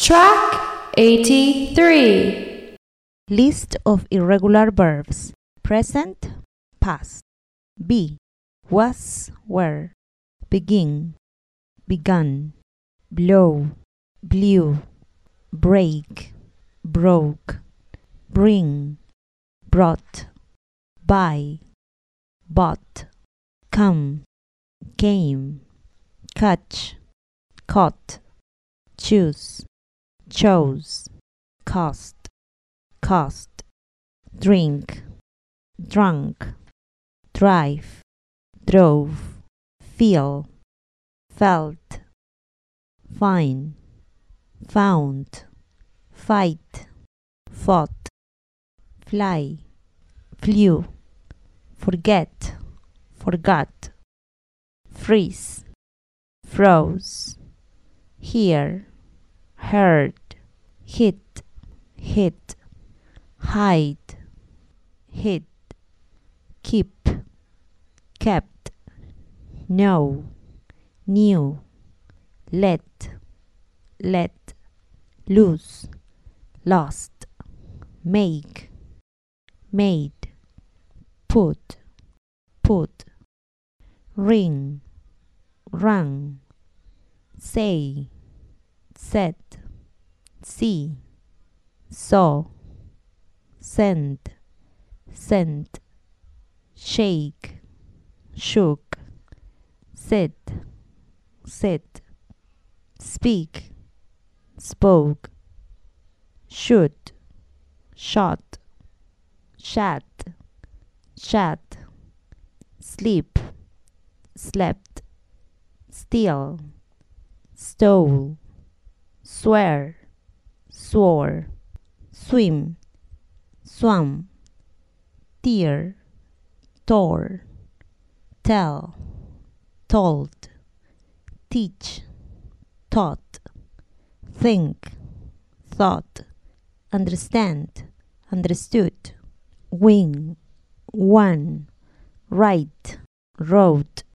Track 83. List of irregular verbs. Present, past. Be, was, were. Begin, begun. Blow, blew. Break, broke. Bring, brought. Buy, bought. Come, came. Catch, caught. Choose, chose. Cost, cost. Drink, drunk. Drive, drove. Feel, felt. Find, found. Fight, fought. Fly, flew. Forget, forgot. Freeze, froze. Hear, heard. Hit, hit. Hide, hid. Keep, kept. Know, knew. Let, let. Lose, lost. Make, made. Put, put. Ring, rung. Say, said. See, saw. Send, sent. Shake, shook. Sit, sit. Speak, spoke. Shoot, shot. Chat, chat. Sleep, slept. Steal, stole. Swear, swore. Swim, swam. Tear, tore. Tell, told. Teach, taught. Think, thought. Understand, understood. Win, won. Write, wrote.